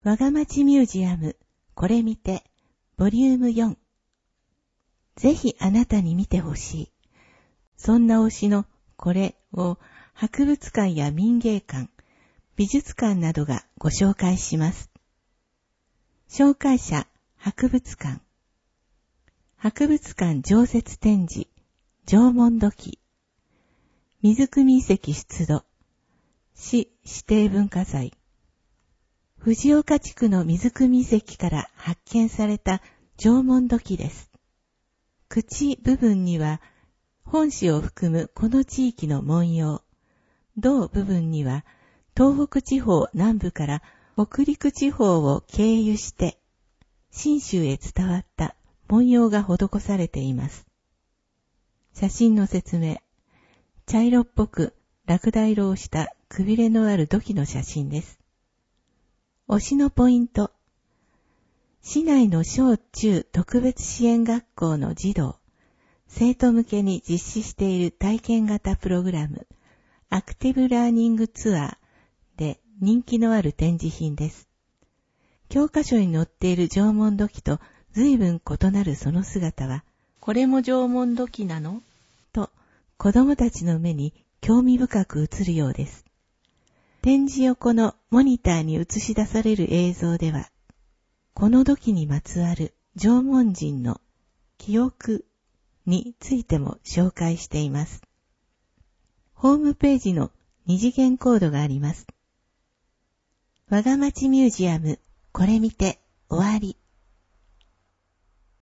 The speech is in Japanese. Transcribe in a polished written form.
我が町ミュージアム、これ見て、ボリューム4。ぜひあなたに見てほしい。そんな推しのこれを博物館や民芸館、美術館などがご紹介します。紹介者、博物館。博物館常設展示、縄文土器。水汲遺跡出土。市指定文化財。藤岡地区の水汲遺跡から発見された縄文土器です。口部分には本市を含むこの地域の文様。胴部分には東北地方南部から北陸地方を経由して信州へ伝わった文様が施されています。写真の説明。茶色っぽくラクダ色をしたくびれのある土器の写真です。推しのポイント。市内の小中特別支援学校の児童、生徒向けに実施している体験型プログラム、アクティブラーニングツアーで人気のある展示品です。教科書に載っている縄文土器と随分異なるその姿は、これも縄文土器なの？と子供たちの目に興味深く映るようです。展示横のモニターに映し出される映像では、この土器にまつわる縄文人の記憶についても紹介しています。ホームページの二次元コードがあります。我が町ミュージアム、これ見て終わり。